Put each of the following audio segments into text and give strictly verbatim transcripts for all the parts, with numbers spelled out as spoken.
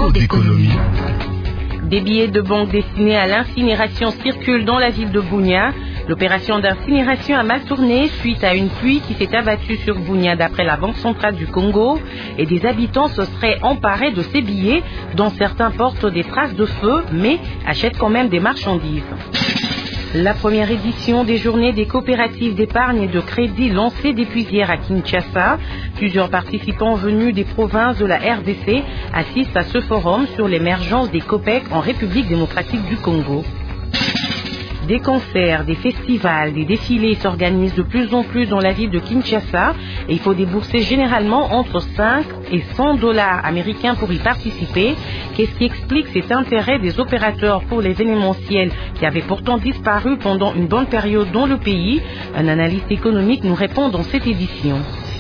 Écho d'économie. Des billets de banque destinés à l'incinération circulent dans la ville de Bunia. L'opération d'incinération a mal tourné suite à une pluie qui s'est abattue sur Bunia d'après la Banque centrale du Congo. Et des habitants se seraient emparés de ces billets, dont certains portent des traces de feu, mais achètent quand même des marchandises. La première édition des journées des coopératives d'épargne et de crédit lancée depuis hier à Kinshasa. Plusieurs participants venus des provinces de la R D C assistent à ce forum sur l'émergence des COPEC en République démocratique du Congo. Des concerts, des festivals, des défilés s'organisent de plus en plus dans la ville de Kinshasa et il faut débourser généralement entre cinq et cent dollars américains pour y participer. Qu'est-ce qui explique cet intérêt des opérateurs pour l'événementiel qui avait pourtant disparu pendant une bonne période dans le pays? Un analyste économique nous répond dans cette édition.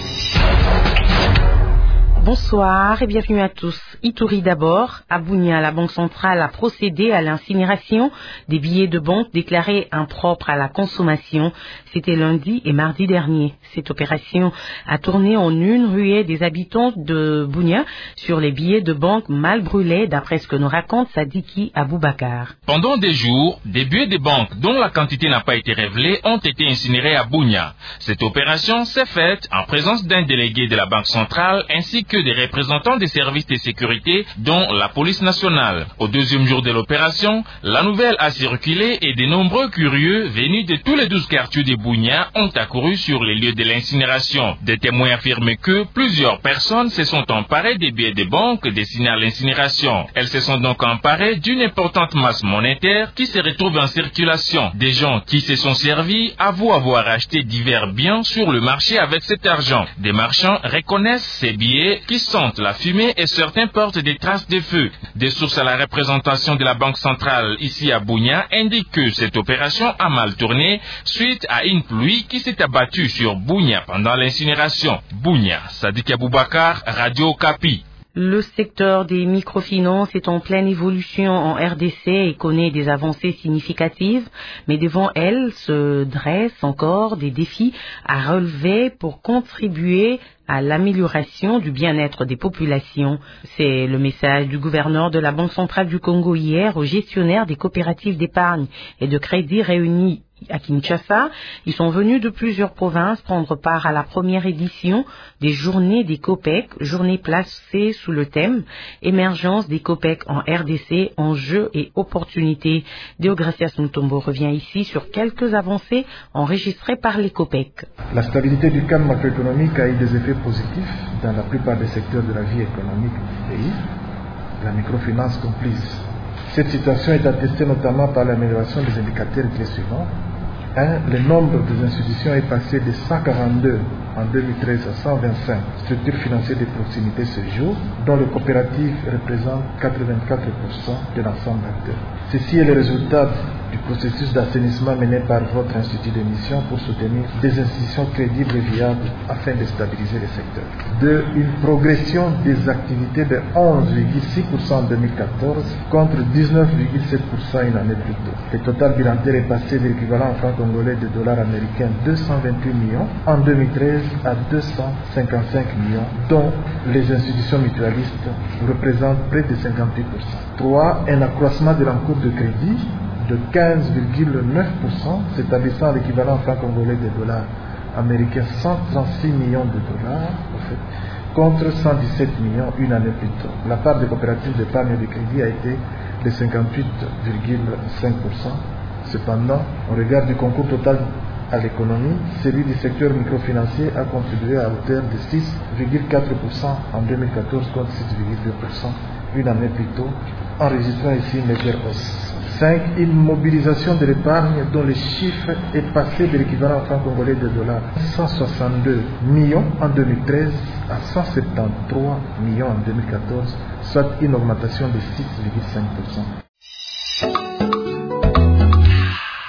Bonsoir et bienvenue à tous. Ituri d'abord. À Bunia, la Banque centrale a procédé à l'incinération des billets de banque déclarés impropres à la consommation. C'était lundi et mardi dernier. Cette opération a tourné en une ruée des habitants de Bunia sur les billets de banque mal brûlés, d'après ce que nous raconte Sadiki Aboubakar. Pendant des jours, des billets de banque dont la quantité n'a pas été révélée ont été incinérés à Bunia. Cette opération s'est faite en présence d'un délégué de la Banque centrale ainsi que des représentants des services de sécurité, dont la police nationale. Au deuxième jour de l'opération, la nouvelle a circulé et de nombreux curieux venus de tous les douze quartiers de Bunia ont accouru sur les lieux de l'incinération. Des témoins affirment que plusieurs personnes se sont emparées des billets de banque destinés à l'incinération. Elles se sont donc emparées d'une importante masse monétaire qui se retrouve en circulation. Des gens qui se sont servis avouent avoir acheté divers biens sur le marché avec cet argent. Des marchands reconnaissent ces billets qui sentent la fumée et certains portent des traces de feu. Des sources à la représentation de la Banque centrale ici à Bunia indiquent que cette opération a mal tourné suite à une pluie qui s'est abattue sur Bunia pendant l'incinération. Bunia, Sadik Aboubakar, Radio Okapi. Le secteur des microfinances est en pleine évolution en R D C et connaît des avancées significatives, mais devant elle se dressent encore des défis à relever pour contribuer à l'amélioration du bien-être des populations. C'est le message du gouverneur de la Banque centrale du Congo hier aux gestionnaires des coopératives d'épargne et de crédit réunis à Kinshasa. Ils sont venus de plusieurs provinces prendre part à la première édition des journées des COPEC, journée placée sous le thème « Émergence des COPEC en R D C, enjeux et opportunités ». Deogracias Mutombo revient ici sur quelques avancées enregistrées par les COPEC. La stabilité du cadre macroéconomique a eu des effets positifs dans la plupart des secteurs de la vie économique du pays, la microfinance comprise. Cette situation est attestée notamment par l'amélioration des indicateurs clés suivants. un. Le nombre des institutions est passé de cent quarante-deux en deux mille treize à cent vingt-cinq structures financières de proximité ce jour, dont les coopératives représentent quatre-vingt-quatre pour cent de l'ensemble d'acteurs. Ceci est le résultat du processus d'assainissement mené par votre institut de mission pour soutenir des institutions crédibles et viables afin de stabiliser le secteur. deux. Une progression des activités de onze virgule six pour cent en deux mille quatorze contre dix-neuf virgule sept pour cent une année plus tôt. Le total bilantaire est passé de l'équivalent en francs congolais de dollars américains deux cent vingt-huit millions en deux mille treize à deux cent cinquante-cinq millions, dont les institutions mutualistes représentent près de cinquante-huit pour cent. trois. Un accroissement de l'encours de crédit de quinze virgule neuf pour cent, s'établissant à l'équivalent en francs congolais de dollars américains cent trente-six millions de dollars, en fait, contre cent dix-sept millions une année plus tôt. La part des coopératives d'épargne et de crédit a été de cinquante-huit virgule cinq pour cent. Cependant, au regard du concours total à l'économie, celui du secteur microfinancier a contribué à hauteur de six virgule quatre pour cent en deux mille quatorze contre six virgule deux pour cent une année plus tôt, enregistrant ici une légère hausse. cinq. Une mobilisation de l'épargne dont le chiffre est passé de l'équivalent en francs congolais de dollars cent soixante-deux millions en deux mille treize à cent soixante-treize millions en deux mille quatorze, soit une augmentation de six virgule cinq pour cent.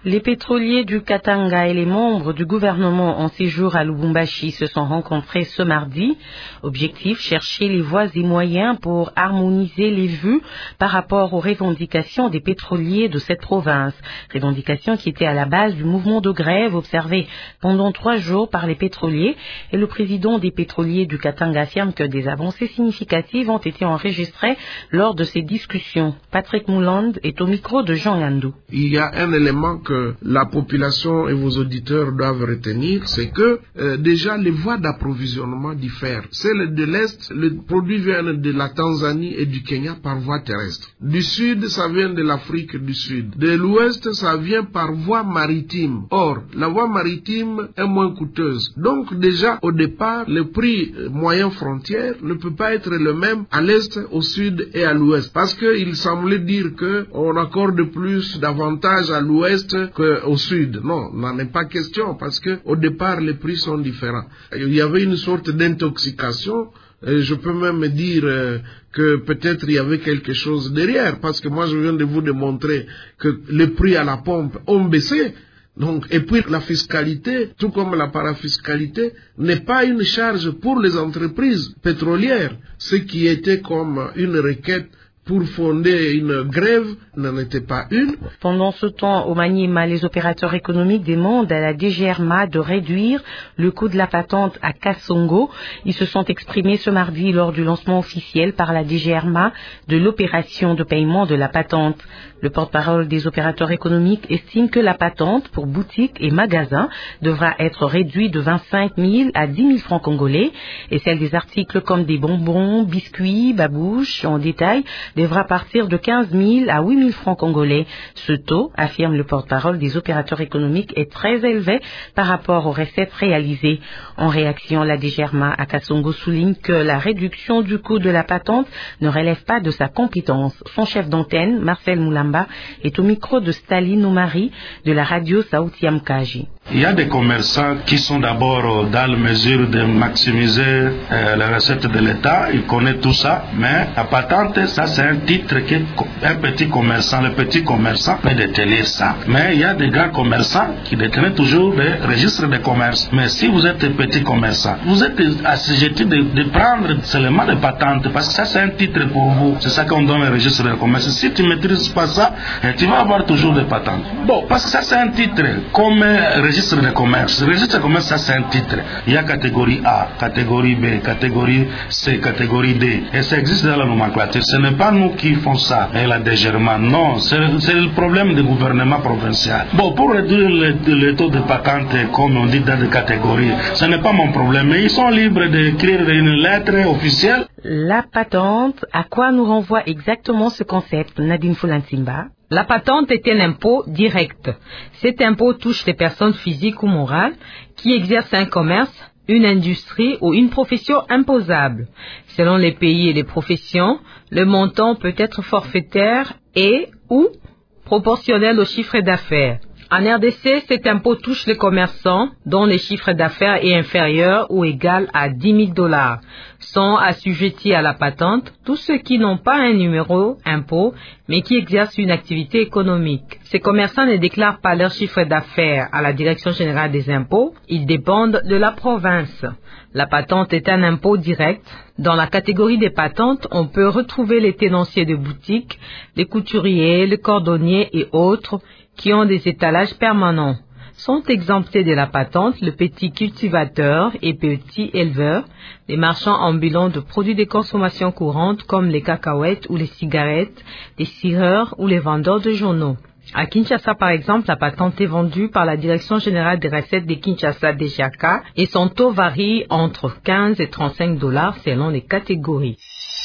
Les pétroliers du Katanga et les membres du gouvernement en séjour à Lubumbashi se sont rencontrés ce mardi. Objectif, chercher les voies et moyens pour harmoniser les vues par rapport aux revendications des pétroliers de cette province. Revendications qui étaient à la base du mouvement de grève observé pendant trois jours par les pétroliers. Et le président des pétroliers du Katanga affirme que des avancées significatives ont été enregistrées lors de ces discussions. Patrick Mouland est au micro de Jean Yandou. Il y a un élément que la population et vos auditeurs doivent retenir, c'est que euh, déjà les voies d'approvisionnement diffèrent. Celle de l'Est, le produit vient de la Tanzanie et du Kenya par voie terrestre. Du Sud, ça vient de l'Afrique du Sud. De l'Ouest, ça vient par voie maritime. Or, la voie maritime est moins coûteuse. Donc déjà, au départ, le prix moyen frontière ne peut pas être le même à l'Est, au Sud et à l'Ouest. Parce qu'il semblait dire qu'on accorde plus d'avantages à l'Ouest qu'au Sud. Non, n'en est pas question parce que au départ les prix sont différents. Il y avait une sorte d'intoxication. Et je peux même dire euh, que peut-être il y avait quelque chose derrière parce que moi je viens de vous démontrer que les prix à la pompe ont baissé. Donc, et puis la fiscalité, tout comme la parafiscalité, n'est pas une charge pour les entreprises pétrolières. Ce qui était comme une requête pour fonder une grève n'en était pas une. Pendant ce temps, au Maniema, les opérateurs économiques demandent à la D G R M A de réduire le coût de la patente à Kasongo. Ils se sont exprimés ce mardi lors du lancement officiel par la D G R M A de l'opération de paiement de la patente. Le porte-parole des opérateurs économiques estime que la patente pour boutiques et magasins devra être réduite de vingt-cinq mille à dix mille francs congolais et celle des articles comme des bonbons, biscuits, babouches en détail devra partir de quinze mille à huit mille francs congolais. Ce taux, affirme le porte-parole des opérateurs économiques, est très élevé par rapport aux recettes réalisées. En réaction, la D G R M A à Kasongo souligne que la réduction du coût de la patente ne relève pas de sa compétence. Son chef d'antenne, Marcel Moulamba, est au micro de Staline Oumari de la radio Sauti Amkaji. Il y a des commerçants qui sont d'abord dans la mesure de maximiser euh, les recettes de l'État. Ils connaissent tout ça, mais la patente, ça c'est un titre qu'un petit commerçant, le petit commerçant peut détenir ça. Mais il y a des grands commerçants qui détiennent toujours des registres de commerce. Mais si vous êtes petit commerçant, vous êtes assujetti de, de prendre seulement des patentes parce que ça c'est un titre pour vous. C'est ça qu'on donne le registre de commerce. Si tu ne maîtrises pas ça, tu vas avoir toujours des patentes. Bon, parce que ça c'est un titre comme registre de commerce. Le registre de commerce, ça c'est un titre. Il y a catégorie A, catégorie B, catégorie C, catégorie D. Et ça existe dans la nomenclature. Ce n'est pas nous qui font ça, et la D G R M A. Non, c'est le problème du gouvernement provincial. Bon, pour réduire le, le taux de patente, comme on dit dans des catégories, ce n'est pas mon problème. Mais ils sont libres d'écrire une lettre officielle. La patente, à quoi nous renvoie exactement ce concept, Nadine Fulansimba? La patente est un impôt direct. Cet impôt touche les personnes physiques ou morales qui exercent un commerce, une industrie ou une profession imposable. Selon les pays et les professions, le montant peut être forfaitaire et ou proportionnel au chiffre d'affaires. En R D C, cet impôt touche les commerçants dont le chiffre d'affaires est inférieur ou égal à dix mille dollars. Sont assujettis à la patente tous ceux qui n'ont pas un numéro impôt, mais qui exercent une activité économique. Ces commerçants ne déclarent pas leur chiffre d'affaires à la Direction générale des impôts. Ils dépendent de la province. La patente est un impôt direct. Dans la catégorie des patentes, on peut retrouver les tenanciers de boutiques, les couturiers, les cordonniers et autres qui ont des étalages permanents. Sont exemptés de la patente le petit cultivateur et petit éleveur, les marchands ambulants de produits de consommation courante comme les cacahuètes ou les cigarettes, les cireurs ou les vendeurs de journaux. À Kinshasa, par exemple, la patente est vendue par la Direction générale des recettes de Kinshasa D G A K et son taux varie entre quinze et trente-cinq dollars selon les catégories.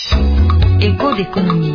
Écho d'économie.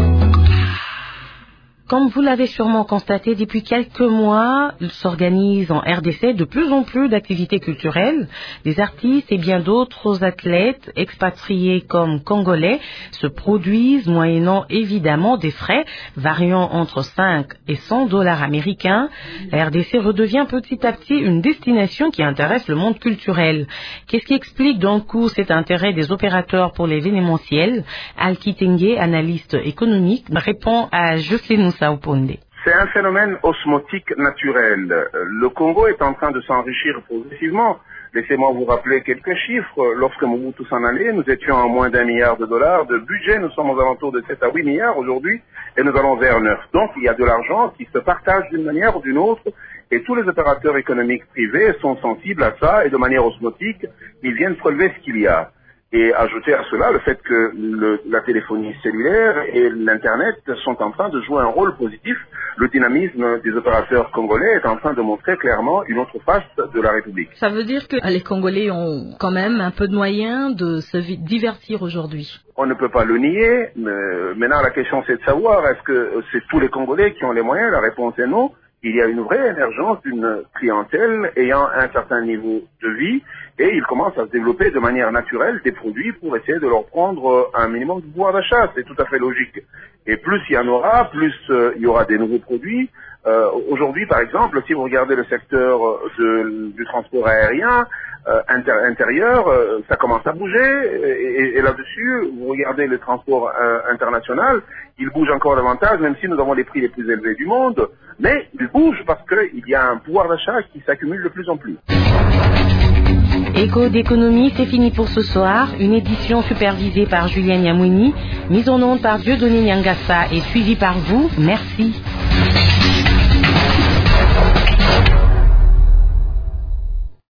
Comme vous l'avez sûrement constaté, depuis quelques mois, il s'organise en R D C de plus en plus d'activités culturelles. Des artistes et bien d'autres athlètes expatriés comme congolais se produisent moyennant évidemment des frais variant entre cinq et cent dollars américains. La R D C redevient petit à petit une destination qui intéresse le monde culturel. Qu'est-ce qui explique donc cet intérêt des opérateurs pour l'événementiel? Al Kitenge, analyste économique, répond à Jocelyne Sao Ponde. C'est un phénomène osmotique naturel. Le Congo est en train de s'enrichir progressivement. Laissez-moi vous rappeler quelques chiffres. Lorsque Mobutu s'en allait, nous étions à moins d'un milliard de dollars de budget. Nous sommes aux alentours de sept à huit milliards aujourd'hui et nous allons vers neuf. Donc il y a de l'argent qui se partage d'une manière ou d'une autre et tous les opérateurs économiques privés sont sensibles à ça et de manière osmotique, ils viennent prélever ce qu'il y a. Et ajouter à cela le fait que le, la téléphonie cellulaire et l'Internet sont en train de jouer un rôle positif. Le dynamisme des opérateurs congolais est en train de montrer clairement une autre face de la République. Ça veut dire que les Congolais ont quand même un peu de moyens de se divertir aujourd'hui. On ne peut pas le nier. Mais maintenant, la question c'est de savoir, est-ce que c'est tous les Congolais qui ont les moyens? La réponse est non. Il y a une vraie émergence d'une clientèle ayant un certain niveau de vie et ils commencent à se développer de manière naturelle des produits pour essayer de leur prendre un minimum de pouvoir d'achat. C'est tout à fait logique. Et plus il y en aura, plus euh, il y aura des nouveaux produits. Euh, aujourd'hui, par exemple, si vous regardez le secteur de, du transport aérien euh, inter, intérieur, euh, ça commence à bouger. Et, et, et là-dessus, vous regardez le transport euh, international, il bouge encore davantage, même si nous avons les prix les plus élevés du monde. Mais il bouge parce qu'il y a un pouvoir d'achat qui s'accumule de plus en plus. Écho d'économie, c'est fini pour ce soir. Une édition supervisée par Julien Niamouni, mise en onde par Dieudonné Nyangassa et suivie par vous. Merci.